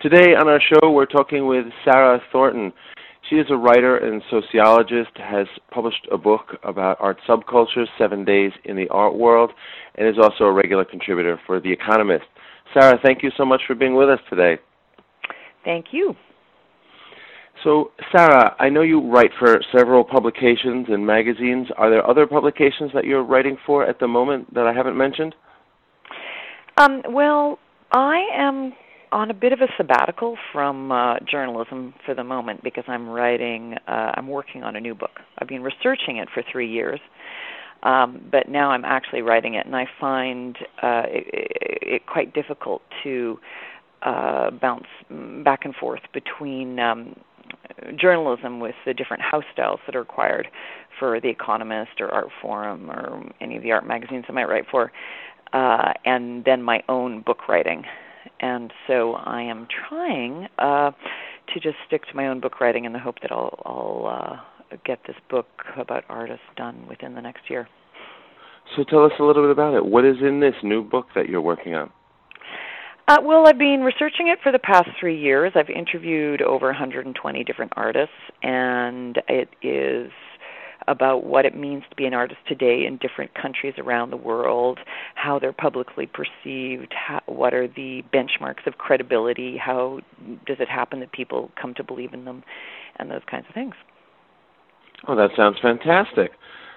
Today on our show, we're talking with Sarah Thornton. She is a writer and sociologist, has published a book about art subcultures, 7 Days in the Art World, and is also a regular contributor for The Economist. Sarah, thank you so much for being with us today. Thank you. So, Sarah, I know you write for several publications and magazines. Are there other publications that you're writing for at the moment that I haven't mentioned? Well, I am on a bit of a sabbatical from journalism for the moment because I'm working on a new book. I've been researching it for 3 years, but now I'm actually writing it, and I find it quite difficult to bounce back and forth between journalism with the different house styles that are required for The Economist or Art Forum or any of the art magazines I might write for, and then my own book writing. And so I am trying to just stick to my own book writing in the hope that I'll get this book about artists done within the next year. So tell us a little bit about it. What is in this new book that you're working on? Well, I've been researching it for the past 3 years. I've interviewed over 120 different artists, and it is about what it means to be an artist today in different countries around the world, how they're publicly perceived, what are the benchmarks of credibility, how does it happen that people come to believe in them, and those kinds of things. Oh, that sounds fantastic.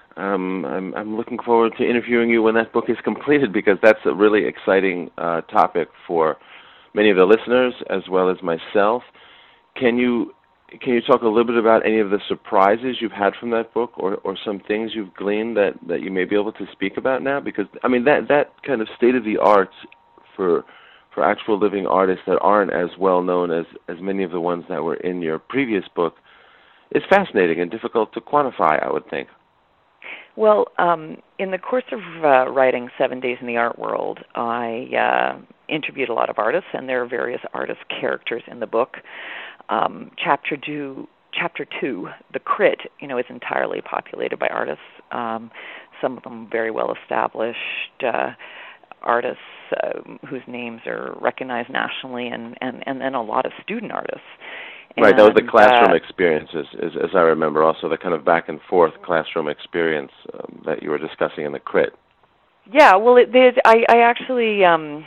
I'm looking forward to interviewing you when that book is completed because that's a really exciting topic for many of the listeners as well as myself. Can you talk a little bit about any of the surprises you've had from that book or some things you've gleaned that you may be able to speak about now? Because, I mean, that kind of state of the arts for actual living artists that aren't as well known as many of the ones that were in your previous book is fascinating and difficult to quantify, I would think. Well, in the course of writing 7 Days in the Art World, I interviewed a lot of artists, and there are various artist characters in the book. Chapter 2, The Crit, is entirely populated by artists. Some of them very well established artists whose names are recognized nationally, and then a lot of student artists. Right, that was the classroom experience, as I remember, also the kind of back and forth classroom experience that you were discussing in The Crit. Yeah, well, I actually, in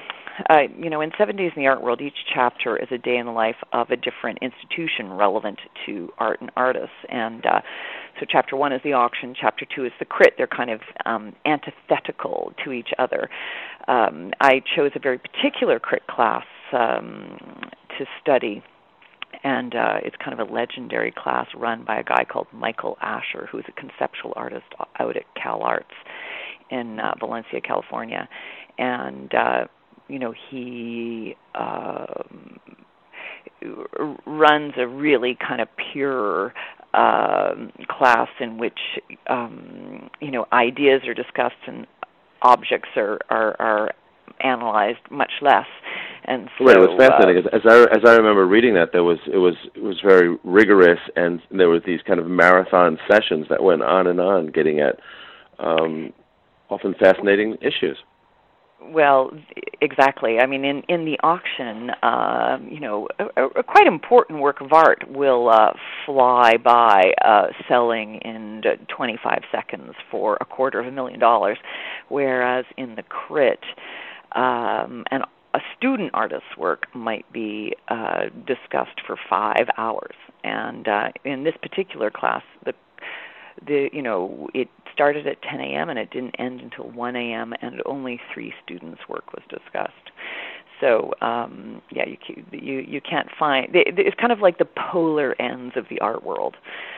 7 Days in the Art World, each chapter is a day in the life of a different institution relevant to art and artists. And so chapter 1 is the auction, chapter 2 is The Crit. They're kind of antithetical to each other. I chose a very particular Crit class to study. And it's kind of a legendary class run by a guy called Michael Asher, who's a conceptual artist out at Cal Arts in Valencia, California. And, he runs a really kind of pure class in which, ideas are discussed and objects are analyzed much less. And so, right, it was fascinating. As I remember reading that, it was very rigorous, and there were these kind of marathon sessions that went on and on, getting at often fascinating issues. Well, exactly. I mean, in the auction, a quite important work of art will fly by, selling in 25 seconds for $250,000, whereas in the Crit, and a student artist's work might be discussed for 5 hours. And in this particular class, it started at 10 a.m. and it didn't end until 1 a.m. and only 3 students' work was discussed. So you can't find. It's kind of like the polar ends of the art world.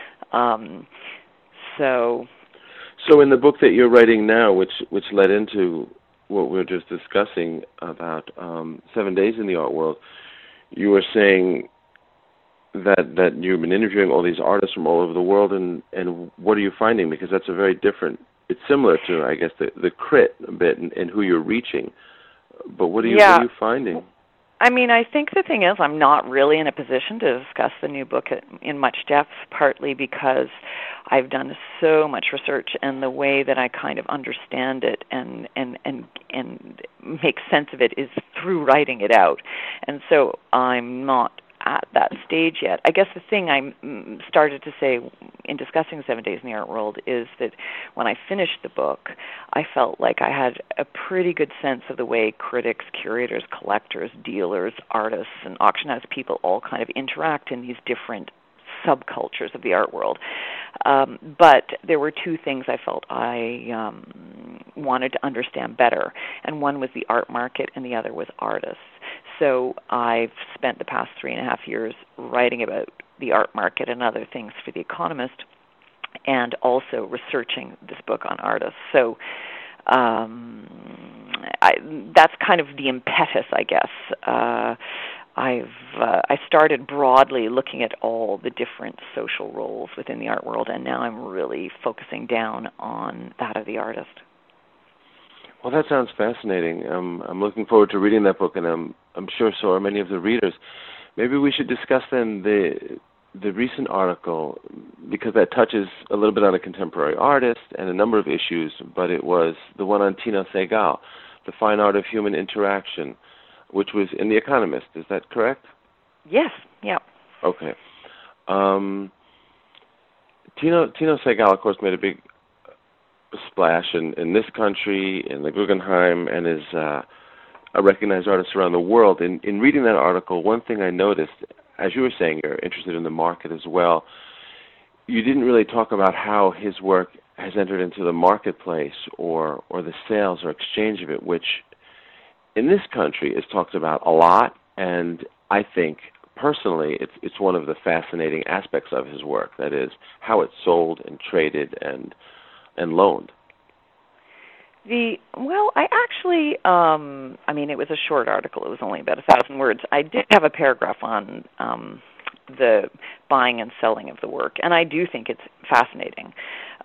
So in the book that you're writing now, which led into what we were just discussing about 7 Days in the Art World, you were saying that you've been interviewing all these artists from all over the world, and what are you finding? Because that's a very different, it's similar to, I guess, the Crit a bit and who you're reaching, but what are you finding? I mean, I think the thing is I'm not really in a position to discuss the new book in much depth, partly because I've done so much research, and the way that I kind of understand it and make sense of it is through writing it out. And so I'm not at that stage yet. I guess the thing I started to say in discussing 7 Days in the Art World is that when I finished the book, I felt like I had a pretty good sense of the way critics, curators, collectors, dealers, artists, and auction house people all kind of interact in these different subcultures of the art world. But there were two things I felt I wanted to understand better, and one was the art market and the other was artists. So I've spent the past 3.5 years writing about the art market and other things for The Economist, and also researching this book on artists. So that's kind of the impetus, I guess. I started broadly looking at all the different social roles within the art world, and now I'm really focusing down on that of the artist. Well, that sounds fascinating. I'm looking forward to reading that book, and I'm sure so are many of the readers. Maybe we should discuss then the recent article, because that touches a little bit on a contemporary artist and a number of issues, but it was the one on Tino Sehgal, The Fine Art of Human Interaction, which was in The Economist. Is that correct? Yes, yeah. Okay. Tino Sehgal, of course, made a big splash in this country, in the Guggenheim, and is a recognized artist around the world. In reading that article, one thing I noticed, as you were saying, you're interested in the market as well, you didn't really talk about how his work has entered into the marketplace or the sales or exchange of it, which in this country is talked about a lot, and I think personally it's one of the fascinating aspects of his work, that is, how it's sold and traded and loaned. I actually, I mean, it was a short article. It was only about 1,000 words. I did have a paragraph on the buying and selling of the work, and I do think it's fascinating.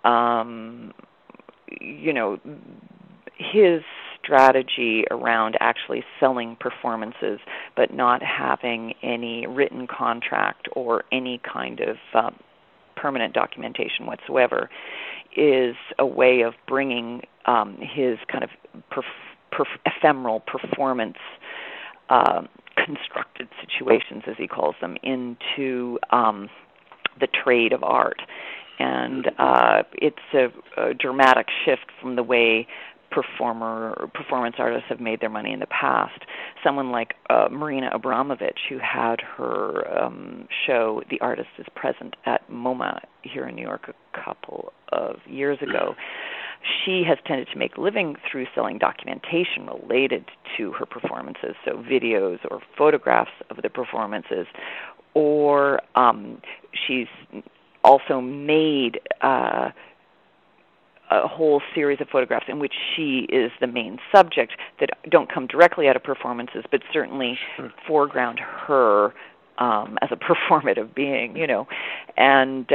You know, his strategy around actually selling performances but not having any written contract or any kind of permanent documentation whatsoever is a way of bringing his kind of ephemeral performance constructed situations, as he calls them, into the trade of art. And it's a dramatic shift from the way performance artists have made their money in the past. Someone like Marina Abramovich, who had her show The Artist is Present at MoMA here in New York a couple of years ago, she has tended to make a living through selling documentation related to her performances, so videos or photographs of the performances, or she's also made a whole series of photographs in which she is the main subject that don't come directly out of performances, but certainly foreground her as a performative being, you know. And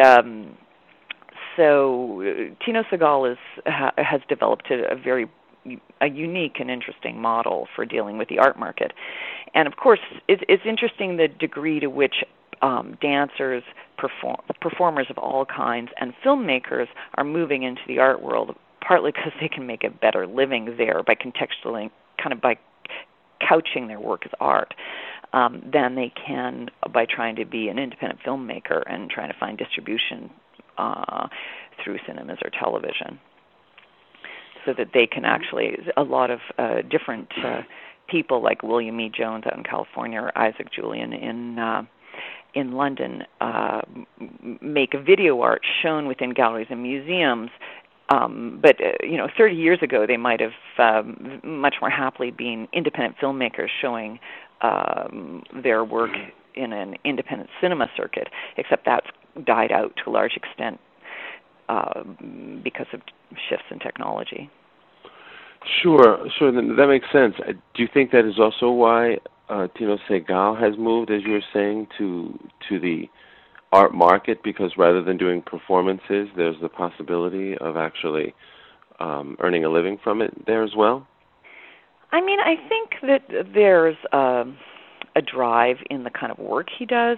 so Tino Sehgal has developed a unique and interesting model for dealing with the art market. And of course, it's interesting the degree to which dancers, performers of all kinds, and filmmakers are moving into the art world, partly because they can make a better living there by contextualizing, kind of by couching their work as art, than they can by trying to be an independent filmmaker and trying to find distribution through cinemas or television, so that they can actually, a lot of different people like William E. Jones out in California or Isaac Julian in London make a video art shown within galleries and museums. But 30 years ago, they might have much more happily been independent filmmakers showing their work in an independent cinema circuit, except that's died out to a large extent because of shifts in technology. Sure. That makes sense. Do you think that is also why Tino Sehgal has moved, as you were saying, to the art market? Because rather than doing performances, there's the possibility of actually earning a living from it there as well? I mean, I think that there's a drive in the kind of work he does.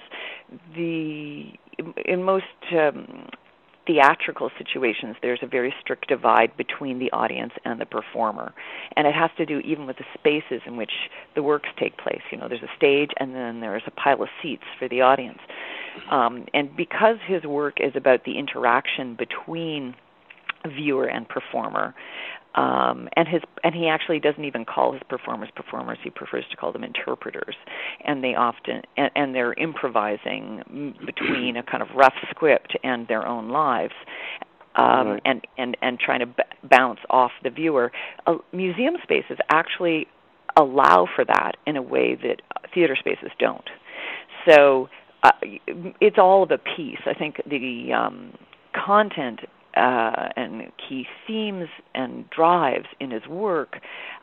In most theatrical situations, there's a very strict divide between the audience and the performer, and it has to do even with the spaces in which the works take place. There's a stage, and then there's a pile of seats for the audience. And because his work is about the interaction between viewer and performer, and he actually doesn't even call his performers, he prefers to call them interpreters, and they're improvising between a kind of rough script and their own lives, right. and trying to bounce off the viewer. Museum spaces actually allow for that in a way that theater spaces don't. So it's all of a piece. I think the content and key themes and drives in his work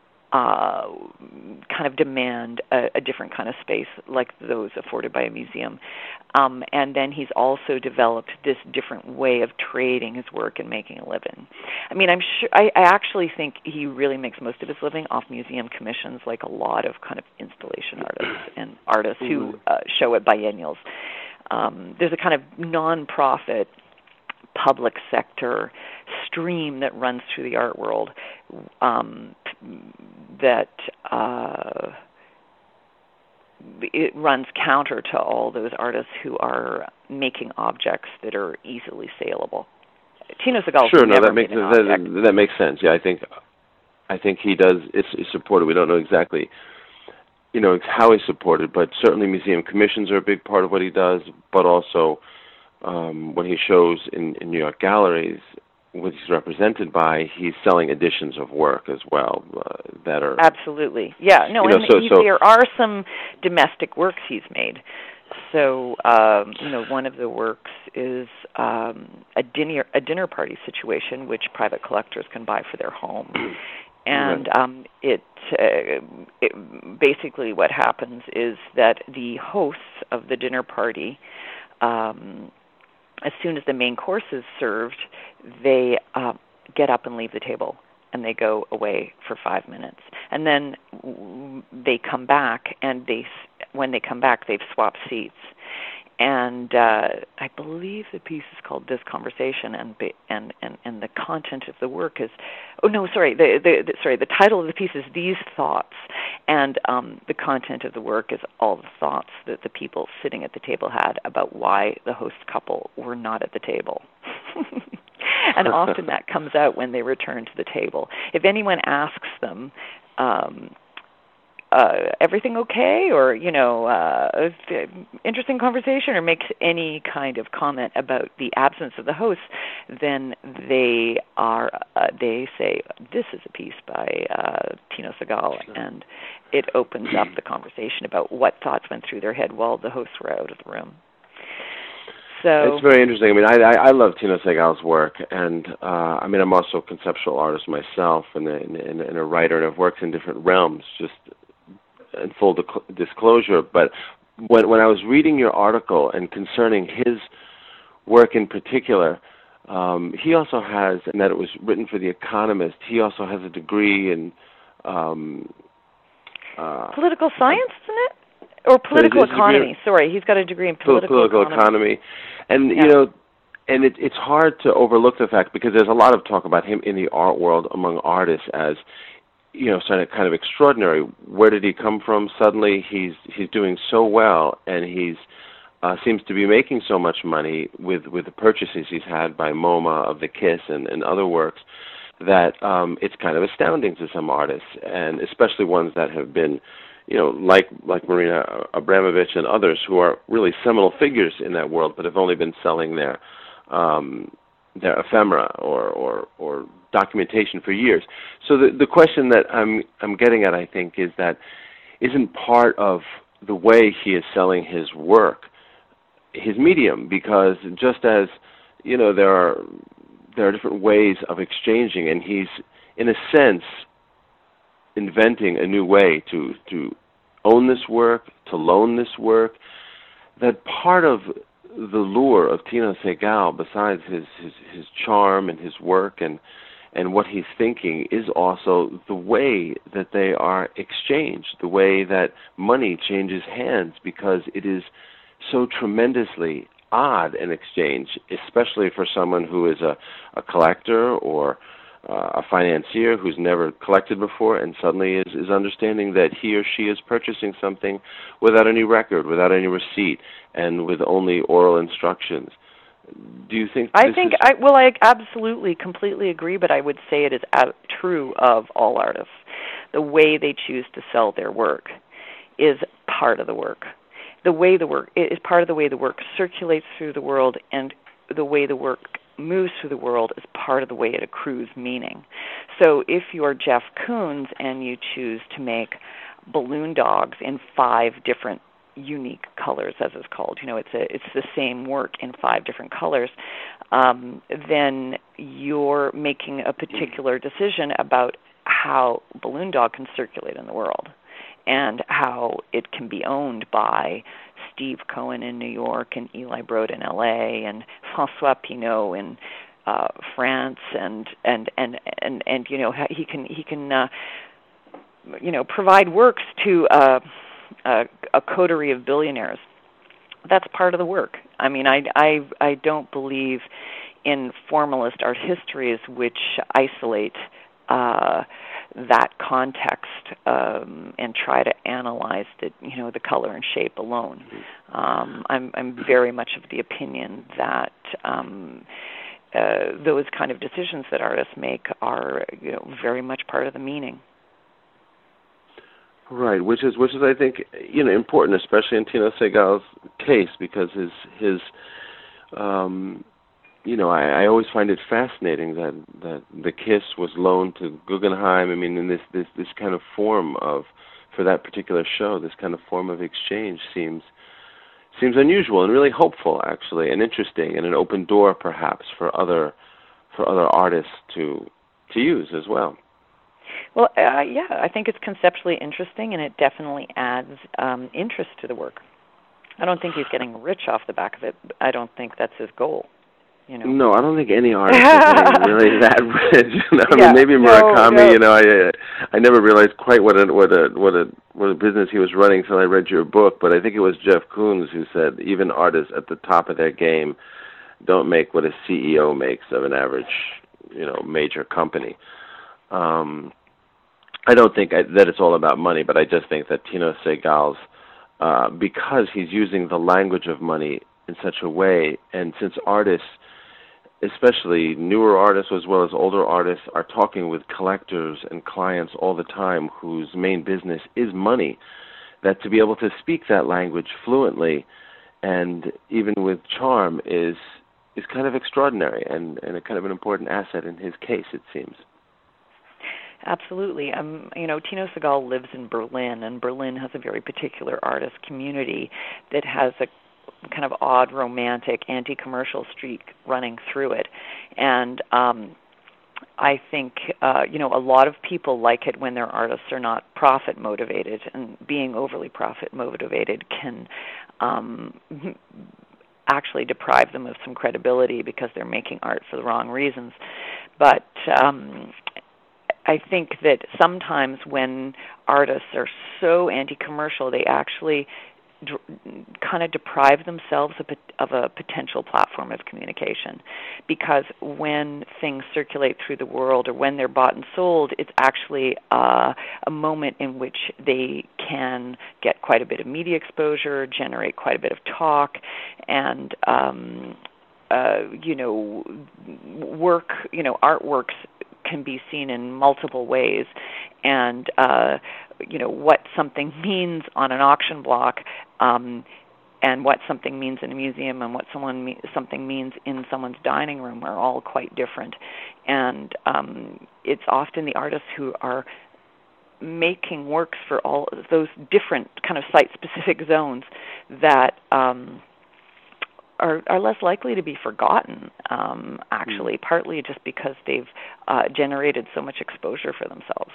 kind of demand a different kind of space like those afforded by a museum. And then he's also developed this different way of trading his work and making a living. I mean, I actually think he really makes most of his living off museum commissions, like a lot of kind of installation artists and artists who show at biennials. There's a kind of non-profit public sector stream that runs through the art world that it runs counter to all those artists who are making objects that are easily saleable. Tino Sehgal that makes sense. Yeah, I think he does. It's supported. We don't know exactly, how he's supported, but certainly museum commissions are a big part of what he does. But also, when he shows in New York galleries, what he's represented by, he's selling editions of work as well that are absolutely, yeah. No, there are some domestic works he's made. So, one of the works is a dinner party situation, which private collectors can buy for their home. And it basically what happens is that the hosts of the dinner party, as soon as the main course is served, they get up and leave the table, and they go away for 5 minutes. And then they come back, and when they come back, they've swapped seats. And I believe the piece is called This Conversation, and the content of the work is, the title of the piece is These Thoughts, and the content of the work is all the thoughts that the people sitting at the table had about why the host couple were not at the table. And often that comes out when they return to the table. If anyone asks them, everything okay, or interesting conversation, or makes any kind of comment about the absence of the host, then they say, this is a piece by Tino Sehgal, and it opens up the conversation about what thoughts went through their head while the hosts were out of the room. So it's very interesting. I mean, I love Tino Sehgal's work, and I'm also a conceptual artist myself, and a writer, and I've worked in different realms, just in full disclosure. But when I was reading your article and concerning his work in particular, he also has, and that it was written for The Economist, he also has a degree in political science, isn't it? Or political economy. Sorry, he's got a degree in political economy. And, and it's hard to overlook the fact, because there's a lot of talk about him in the art world among artists as, kind of extraordinary. Where did he come from? Suddenly he's doing so well, and he's seems to be making so much money with the purchases he's had by MoMA of The Kiss and other works, that it's kind of astounding to some artists, and especially ones that have been, like Marina Abramovich and others, who are really seminal figures in that world, but have only been selling their ephemera or documentation for years. So the question that I'm getting at, I think, is that isn't part of the way he is selling his work his medium, because just as there are different ways of exchanging, and he's in a sense inventing a new way to own this work, to loan this work, that part of the lure of Tino Sehgal, besides his charm and his work and and what he's thinking is also the way that they are exchanged, the way that money changes hands, because it is so tremendously odd an exchange, especially for someone who is a collector or a financier who's never collected before and suddenly is understanding that he or she is purchasing something without any record, without any receipt, and with only oral instructions. Do you think I absolutely, completely agree, but I would say it is true of all artists. The way they choose to sell their work is part of the work. The way the work is part of the way the work circulates through the world, and the way the work moves through the world is part of the way it accrues meaning. So if you're Jeff Koons and you choose to make balloon dogs in 5 different unique colors, as it's called, it's the same work in 5 different colors, then you're making a particular decision about how balloon dog can circulate in the world and how it can be owned by Steve Cohen in New York and Eli Broad in L.A. and François Pinault in France, and he can provide works to a coterie of billionaires. That's part of the work. I mean, I don't believe in formalist art histories which isolate that context and try to analyze the color and shape alone. I'm very much of the opinion that those kind of decisions that artists make are very much part of the meaning. Right, which is I think important, especially in Tino Sehgal's case, because his I always find it fascinating that the Kiss was loaned to Guggenheim. I mean, in this kind of form for that particular show, this kind of form of exchange seems unusual and really hopeful, actually, and interesting, and an open door perhaps for other artists to use as well. Well, I think it's conceptually interesting, and it definitely adds interest to the work. I don't think he's getting rich off the back of it. I don't think that's his goal. No, I don't think any artist is getting really that rich. I mean, maybe Murakami. No. I never realized quite what a business he was running until I read your book. But I think it was Jeff Koons who said even artists at the top of their game don't make what a CEO makes of an average, major company. I don't think that it's all about money, but I just think that Tino Sehgal's, because he's using the language of money in such a way, and since artists, especially newer artists as well as older artists, are talking with collectors and clients all the time whose main business is money, that to be able to speak that language fluently and even with charm is kind of extraordinary and a kind of an important asset in his case, it seems. Absolutely. Tino Sehgal lives in Berlin, and Berlin has a very particular artist community that has a kind of odd, romantic, anti-commercial streak running through it. And I think, a lot of people like it when their artists are not profit-motivated, and being overly profit-motivated can actually deprive them of some credibility because they're making art for the wrong reasons. But I think that sometimes when artists are so anti-commercial, they actually kind of deprive themselves of a potential platform of communication, because when things circulate through the world or when they're bought and sold, it's actually a moment in which they can get quite a bit of media exposure, generate quite a bit of talk, and artworks can be seen in multiple ways, and what something means on an auction block, and what something means in a museum, and what something means in someone's dining room are all quite different. And it's often the artists who are making works for all of those different kind of site-specific zones that are less likely to be forgotten, actually, partly just because they've generated so much exposure for themselves.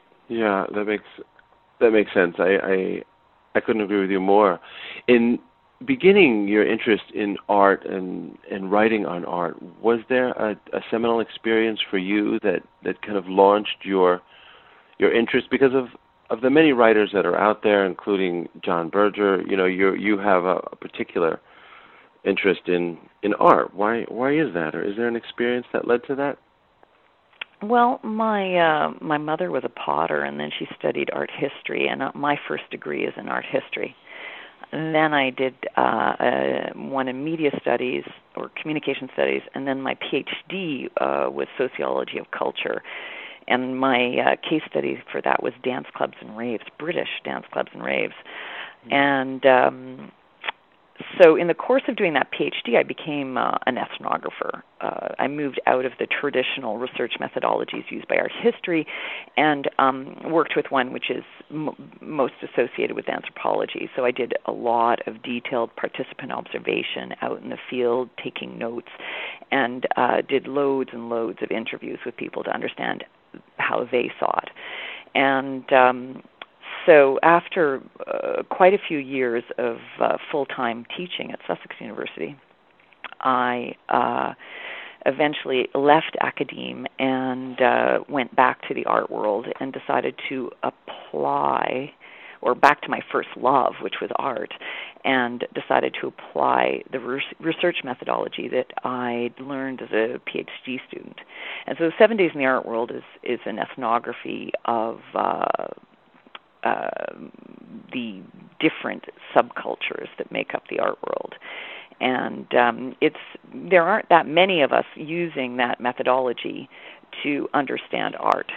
Yeah, that makes sense. I couldn't agree with you more. In beginning your interest in art and writing on art, was there a seminal experience for you that kind of launched your interest? Because of the many writers that are out there, including John Berger, you have a particular interest in art. Why is that? Or is there an experience that led to that? Well, my mother was a potter, and then she studied art history, and my first degree is in art history. And then I did one in media studies or communication studies, and then my PhD was sociology of culture. And my case study for that was dance clubs and raves, British dance clubs and raves. And so in the course of doing that PhD, I became an ethnographer. I moved out of the traditional research methodologies used by art history and worked with one which is most associated with anthropology. So I did a lot of detailed participant observation out in the field, taking notes, and did loads and loads of interviews with people to understand how they saw it. And so after quite a few years of full-time teaching at Sussex University, I eventually left academe and went back to the art world and decided to apply, or back to my first love, which was art, and decided to apply the research methodology that I'd learned as a PhD student. And so 7 Days in the Art World is an ethnography of the different subcultures that make up the art world. And there aren't that many of us using that methodology to understand art.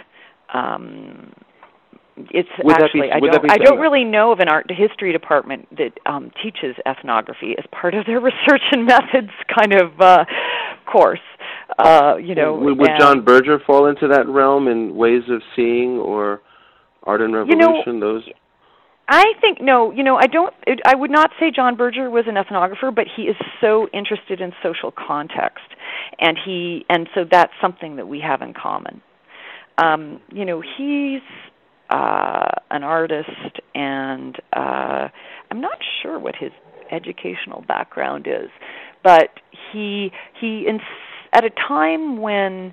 I don't really know of an art history department that teaches ethnography as part of their research and methods kind of course. Would John Berger fall into that realm in Ways of Seeing or Art and Revolution? Those. I think no. I would not say John Berger was an ethnographer, but he is so interested in social context, and so that's something that we have in common. He's an artist, and I'm not sure what his educational background is, but he at a time when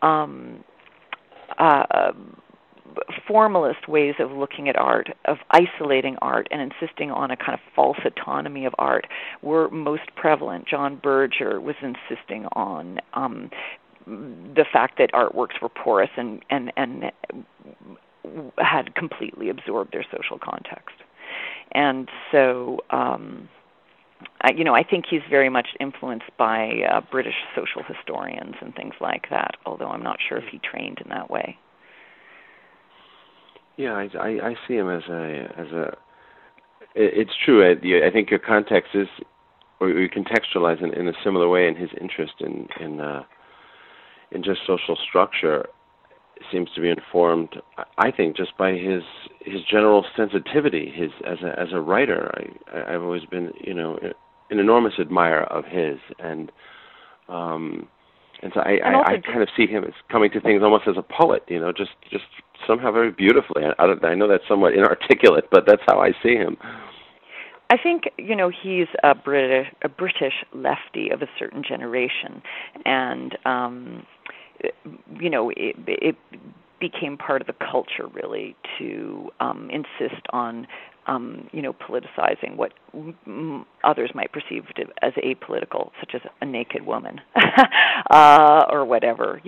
formalist ways of looking at art, of isolating art and insisting on a kind of false autonomy of art were most prevalent. John Berger was insisting on the fact that artworks were porous and had completely absorbed their social context. And so I think he's very much influenced by British social historians and things like that, although I'm not sure if he trained in that way. Yeah, I see him as a. It's true. I think your context is, or you contextualize in a similar way, in his interest in just social structure seems to be informed, I think, just by his general sensitivity. As a writer, I've always been an enormous admirer of his, and so I kind of see him as coming to things almost as a poet, just somehow very beautifully. I know that's somewhat inarticulate, but that's how I see him. I think he's a British lefty of a certain generation, and it became part of the culture really to insist on politicizing what others might perceive as apolitical, such as a naked woman or whatever.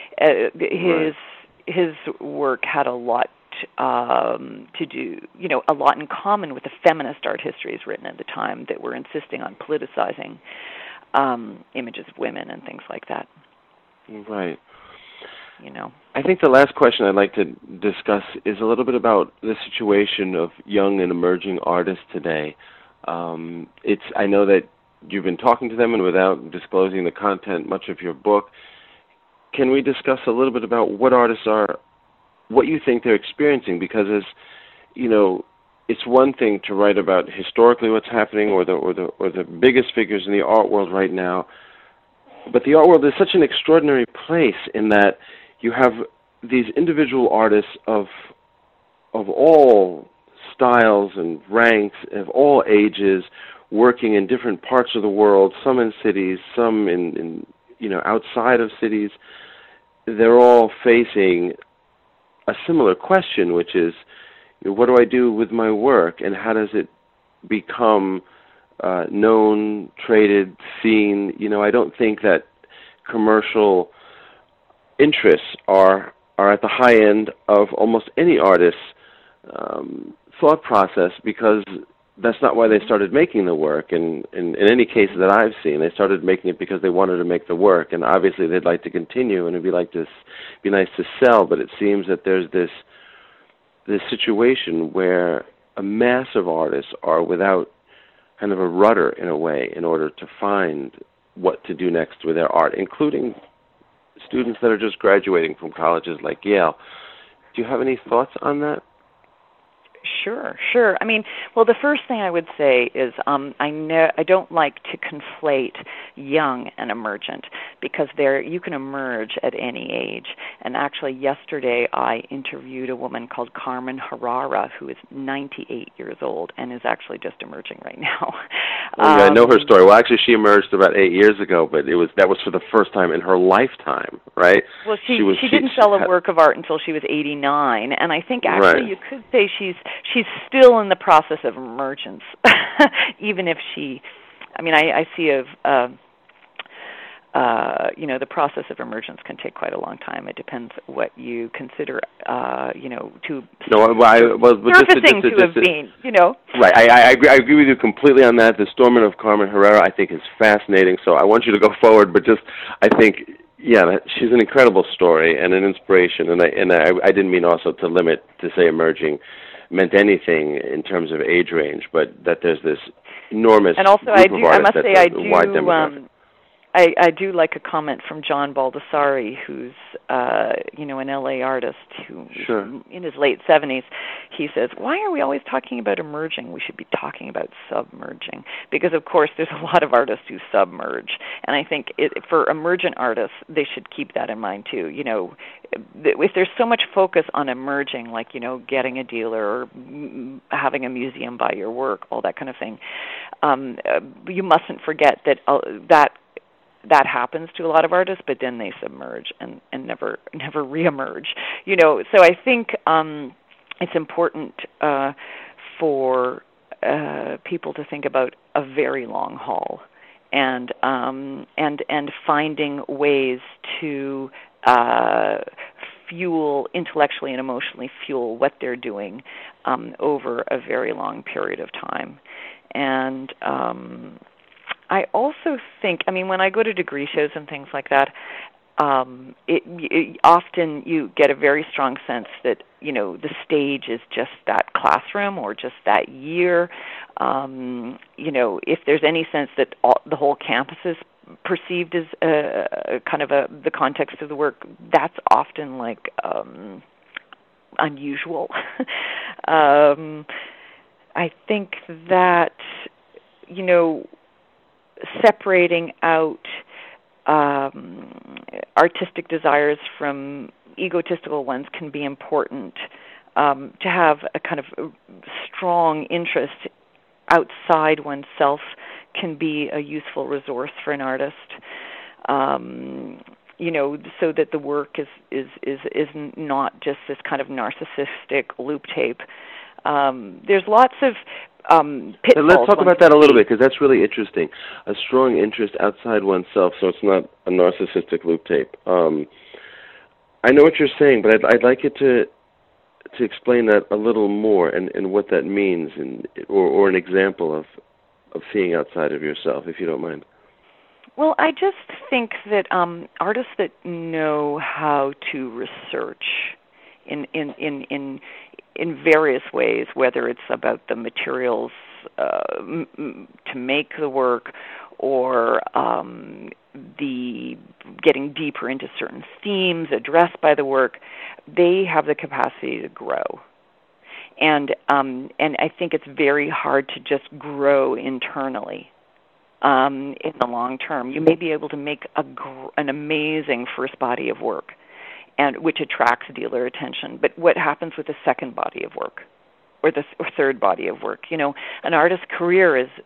His work had a lot to do, a lot in common with the feminist art histories written at the time that were insisting on politicizing images of women and things like that. Right. I think the last question I'd like to discuss is a little bit about the situation of young and emerging artists today. I know that you've been talking to them, and without disclosing the content much of your book, can we discuss a little bit about what artists are, what you think they're experiencing? Because it's one thing to write about historically what's happening or the biggest figures in the art world right now, but the art world is such an extraordinary place in that you have these individual artists of all styles and ranks, of all ages, working in different parts of the world, some in cities, some in outside of cities. They're all facing a similar question, which is, what do I do with my work, and how does it become known, traded, seen? I don't think that commercial interests are at the high end of almost any artist's thought process, because that's not why they started making the work. And in any case that I've seen, they started making it because they wanted to make the work, and obviously they'd like to continue, and it'd be nice to sell. But it seems that there's this situation where a mass of artists are without kind of a rudder, in a way, in order to find what to do next with their art, including students that are just graduating from colleges like Yale. Do you have any thoughts on that? Sure. I mean, well, the first thing I would say is I don't like to conflate young and emergent, because you can emerge at any age. And actually, yesterday I interviewed a woman called Carmen Herrera, who is 98 years old and is actually just emerging right now. Oh, yeah, I know her story. Well, actually, she emerged about 8 years ago, but that was for the first time in her lifetime, right? Well, she didn't sell a work of art until she was 89, and I think actually you could say she's still in the process of emergence, even if I see the process of emergence can take quite a long time. It depends what you consider, surfacing to have been, Right, I agree with you completely on that. The Storming of Carmen Herrera, I think, is fascinating, so I want you to go forward, but I think, she's an incredible story and an inspiration, and I didn't mean also to limit, to say emerging meant anything in terms of age range, but that there's this enormous and also group of artists that's a wide demographic. I do like a comment from John Baldessari, who's an LA artist who's in his late 70s. He says, "Why are we always talking about emerging? We should be talking about submerging." Because of course there's a lot of artists who submerge, and I think for emergent artists they should keep that in mind too. If there's so much focus on emerging, like getting a dealer or having a museum buy your work, all that kind of thing, you mustn't forget that happens to a lot of artists, but then they submerge and never reemerge. So I think it's important for people to think about a very long haul, and finding ways to intellectually and emotionally fuel what they're doing over a very long period of time. And I also think, when I go to degree shows and things like that, often you get a very strong sense that, the stage is just that classroom or just that year. If there's any sense that the whole campus is perceived as the context of the work, that's often unusual. I think that, separating out artistic desires from egotistical ones can be important. To have a kind of strong interest outside oneself can be a useful resource for an artist. So that the work is not just this kind of narcissistic loop tape. There's lots of pitfalls. Let's talk about that a little bit, because that's really interesting. A strong interest outside oneself, so it's not a narcissistic loop tape. I know what you're saying, but I'd like you to explain that a little more and what that means, or an example of seeing outside of yourself, if you don't mind. Well, I just think that artists that know how to research in various ways, whether it's about the materials to make the work, or the getting deeper into certain themes addressed by the work, they have the capacity to grow. And I think it's very hard to just grow internally. In the long term, you may be able to make an amazing first body of work, and which attracts dealer attention. But what happens with the second body of work, or the third body of work. An artist's career is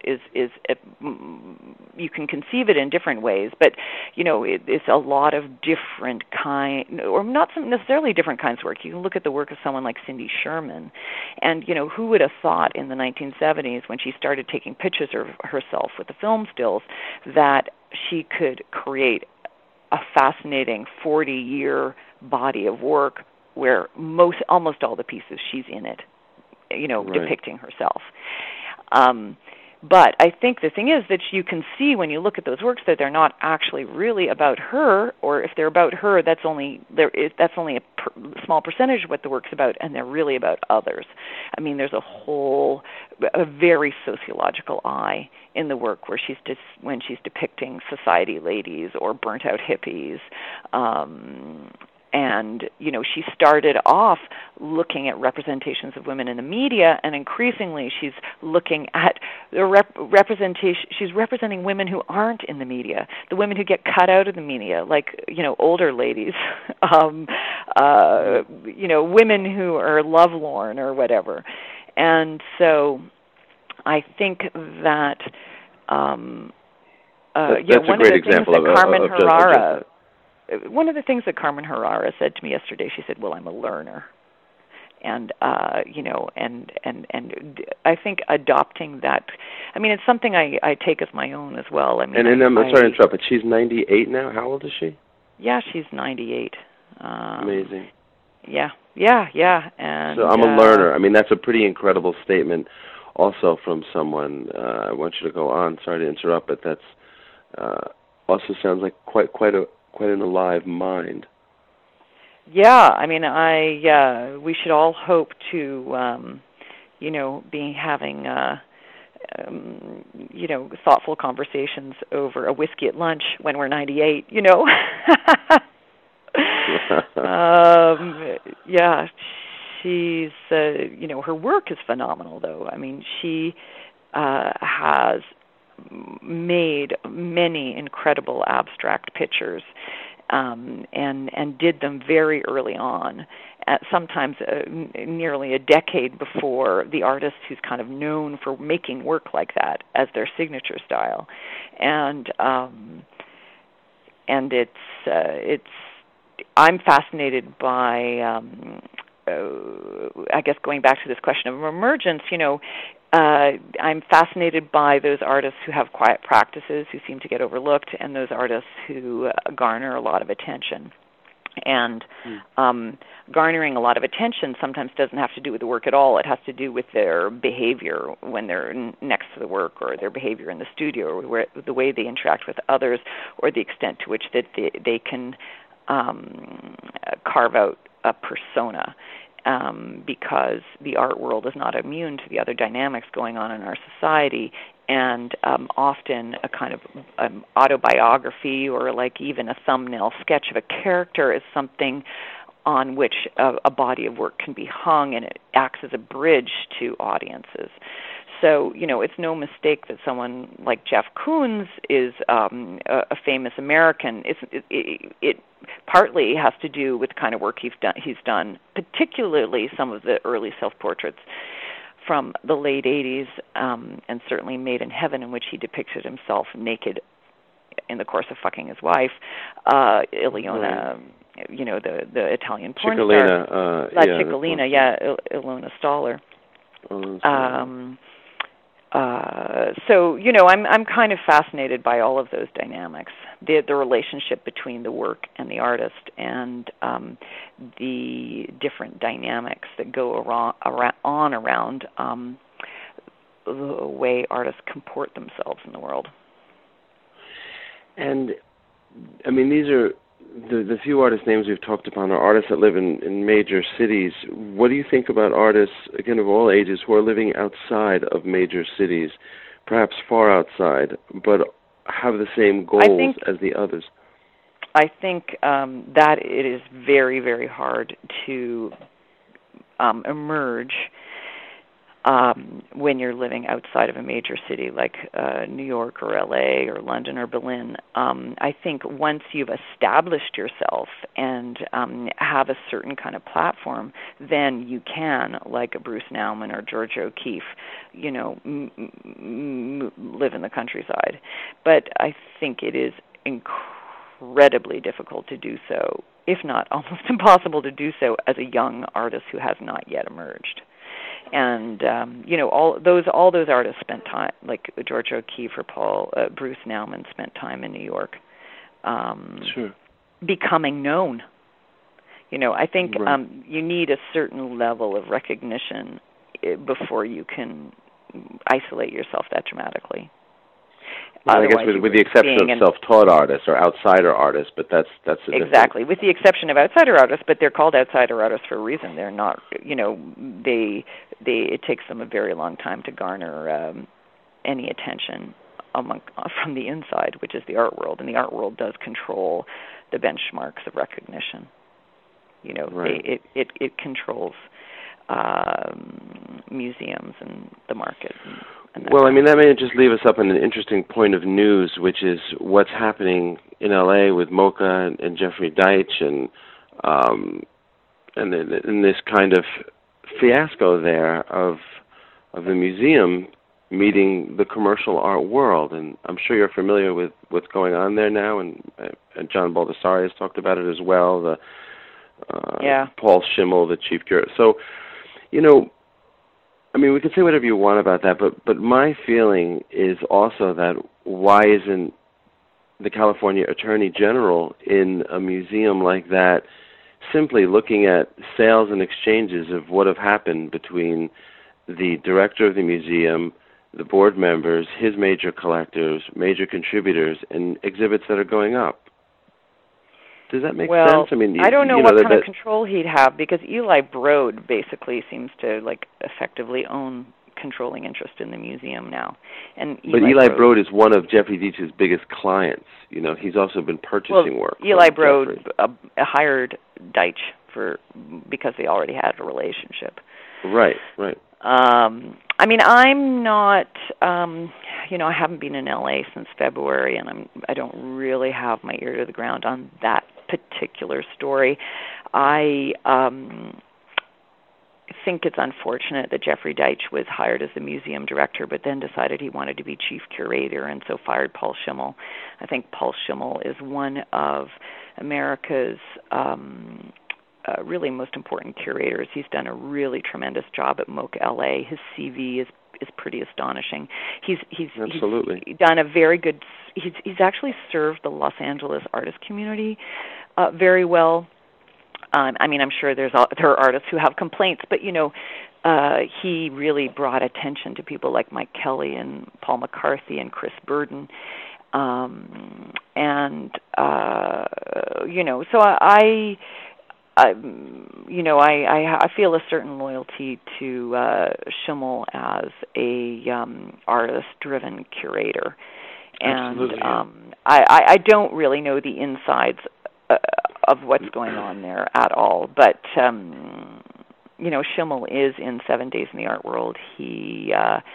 you can conceive it in different ways, but it's a lot of different or not necessarily different kinds of work. You can look at the work of someone like Cindy Sherman, and who would have thought in the 1970s when she started taking pictures of herself with the film stills that she could create a fascinating 40-year body of work where almost all the pieces she's in it, Right. depicting herself. But I think the thing is that you can see when you look at those works that they're not actually really about her, or if they're about her, that's only a small percentage of what the work's about, and they're really about others. I mean, there's a very sociological eye in the work where when she's depicting society ladies or burnt-out hippies. And, she started off looking at representations of women in the media, and increasingly she's looking at the representation. She's representing women who aren't in the media, the women who get cut out of the media, like, older ladies, women who are lovelorn or whatever. And so I think that, that's a great example of Carmen Herrera. Of one of the things that Carmen Herrera said to me yesterday, she said, "Well, I'm a learner," and and I think adopting that. I mean, it's something I take as my own as well. I mean, and I'm sorry to interrupt, but she's 98 now. How old is she? Yeah, she's 98. Amazing. Yeah. And so I'm a learner. I mean, that's a pretty incredible statement, also from someone. I want you to go on. Sorry to interrupt, but that's also sounds like quite an alive mind. Yeah, I mean, we should all hope to, be having, thoughtful conversations over a whiskey at lunch when we're 98. Yeah, she's, her work is phenomenal, though. I mean, she has made many incredible abstract pictures, and did them very early on, sometimes nearly a decade before the artist who's kind of known for making work like that as their signature style. And it's I'm fascinated by I guess going back to this question of emergence, I'm fascinated by those artists who have quiet practices, who seem to get overlooked, and those artists who garner a lot of attention. And garnering a lot of attention sometimes doesn't have to do with the work at all. It has to do with their behavior when they're next to the work, or their behavior in the studio, or the way they interact with others, or the extent to which that they can carve out a persona. Because the art world is not immune to the other dynamics going on in our society, and often a kind of autobiography, or like even a thumbnail sketch of a character, is something on which a body of work can be hung, and it acts as a bridge to audiences. So, it's no mistake that someone like Jeff Koons is a famous American. It partly has to do with the kind of work he's done, particularly some of the early self-portraits from the late 80s, and certainly Made in Heaven, in which he depicted himself naked in the course of fucking his wife, Ilona, the Italian porn star. Ciccolina, Ilona Staller. So, I'm kind of fascinated by all of those dynamics, the relationship between the work and the artist, and the different dynamics that go around the way artists comport themselves in the world. And, I mean, these are the few artist names we've talked upon are artists that live in major cities. What do you think about artists, again, of all ages, who are living outside of major cities, perhaps far outside, but have the same goals as the others? I think that it is very, very hard to emerge when you're living outside of a major city like New York or LA or London or Berlin. I think once you've established yourself and have a certain kind of platform, then you can, like a Bruce Nauman or George O'Keeffe, live in the countryside. But I think it is incredibly difficult to do so, if not almost impossible to do so, as a young artist who has not yet emerged. And all those artists spent time, like George O'Keeffe or Bruce Nauman, spent time in New York, sure, becoming known. I think right. You need a certain level of recognition before you can isolate yourself that dramatically. Well, I guess with the exception of self-taught artists or outsider artists, but that's exactly, with the exception of outsider artists, but they're called outsider artists for a reason. They're not, it takes them a very long time to garner any attention from the inside, which is the art world, and the art world does control the benchmarks of recognition. Right. It controls museums and the market. Well, that may just leave us up on an interesting point of news, which is what's happening in LA with MoCA and Jeffrey Deitch, and this kind of fiasco there of the museum meeting the commercial art world. And I'm sure you're familiar with what's going on there now, and John Baldessari has talked about it as well. Paul Schimmel, the chief curator. So, we could say whatever you want about that, but my feeling is also that why isn't the California Attorney General in a museum like that simply looking at sales and exchanges of what have happened between the director of the museum, the board members, his major collectors, major contributors, and exhibits that are going up? Does that make sense? I don't know what kind of control he'd have, because Eli Broad basically seems to effectively own controlling interest in the museum now. But Eli Broad is one of Jeffrey Deitch's biggest clients. He's also been purchasing work. Eli Broad hired Deitch because they already had a relationship. Right. I'm not. I haven't been in LA since February, and I don't really have my ear to the ground on that particular story. I think it's unfortunate that Jeffrey Deitch was hired as the museum director, but then decided he wanted to be chief curator, and so fired Paul Schimmel. I think Paul Schimmel is one of America's really most important curators. He's done a really tremendous job at MoCA LA. His CV is pretty astonishing. He's done a very good. He's actually served the Los Angeles artist community very well. I'm sure there are artists who have complaints, but he really brought attention to people like Mike Kelly and Paul McCarthy and Chris Burden, so I feel a certain loyalty to Schimmel as a artist-driven curator, and I don't really know the insides of what's going on there at all. But Schimmel is in 7 Days in the Art World. He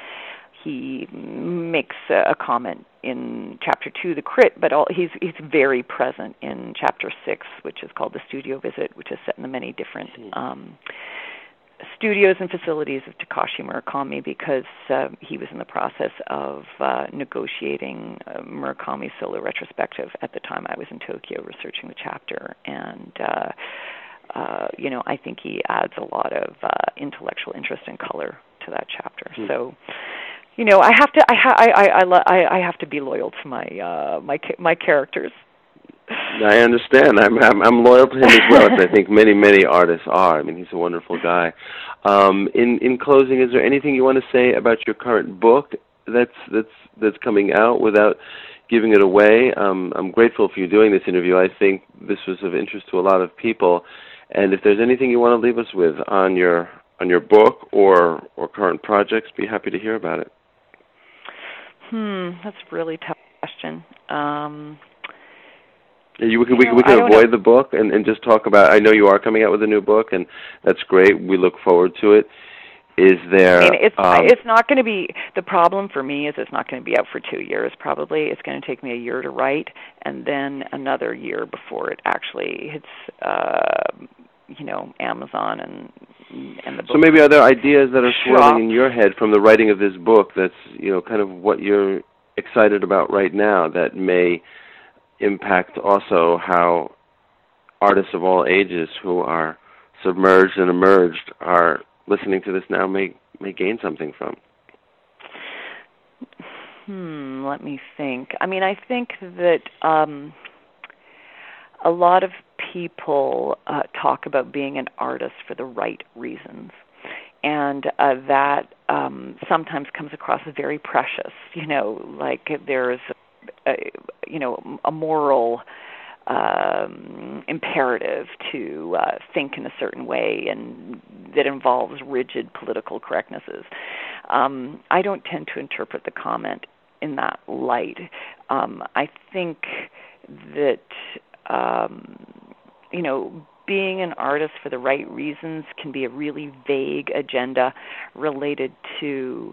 makes a comment in Chapter 2, The Crit, but he's very present in Chapter 6, which is called The Studio Visit, which is set in the many different studios and facilities of Takashi Murakami, because he was in the process of negotiating Murakami's solo retrospective at the time I was in Tokyo researching the chapter. And I think he adds a lot of intellectual interest and color to that chapter. So, I have to be loyal to my characters. I understand. I'm loyal to him as well, as I think many artists are. He's a wonderful guy. In closing, is there anything you want to say about your current book that's coming out without giving it away? I'm grateful for you doing this interview. I think this was of interest to a lot of people. And if there's anything you want to leave us with on your book or current projects, be happy to hear about it. That's a really tough question. We can avoid the book and just talk about. I know you are coming out with a new book, and that's great. We look forward to it. Is there? I mean, it's not going to be, the problem for me is it's not going to be out for 2 years probably. It's going to take me a year to write, and then another year before it actually hits, Amazon and the book. So maybe are there ideas that are swirling in your head from the writing of this book that's, kind of what you're excited about right now that may impact also how artists of all ages who are submerged and emerged are listening to this now may gain something from? Let me think. I mean, I think that a lot of people talk about being an artist for the right reasons, and that sometimes comes across as very precious. Like there's a moral imperative to think in a certain way, and that involves rigid political correctnesses. I don't tend to interpret the comment in that light. I think that being an artist for the right reasons can be a really vague agenda related to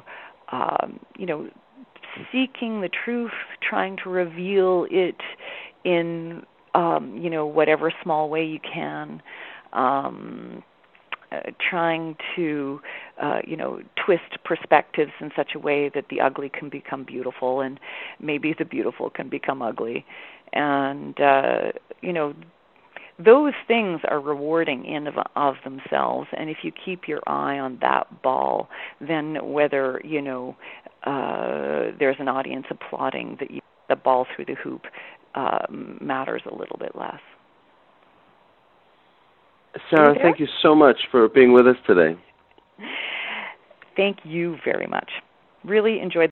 seeking the truth, trying to reveal it in whatever small way you can, trying to twist perspectives in such a way that the ugly can become beautiful, and maybe the beautiful can become ugly. And those things are rewarding in of themselves, and if you keep your eye on that ball, then whether there's an audience applauding the ball through the hoop matters a little bit less. Sarah, thank you so much for being with us today. Thank you very much. Really enjoyed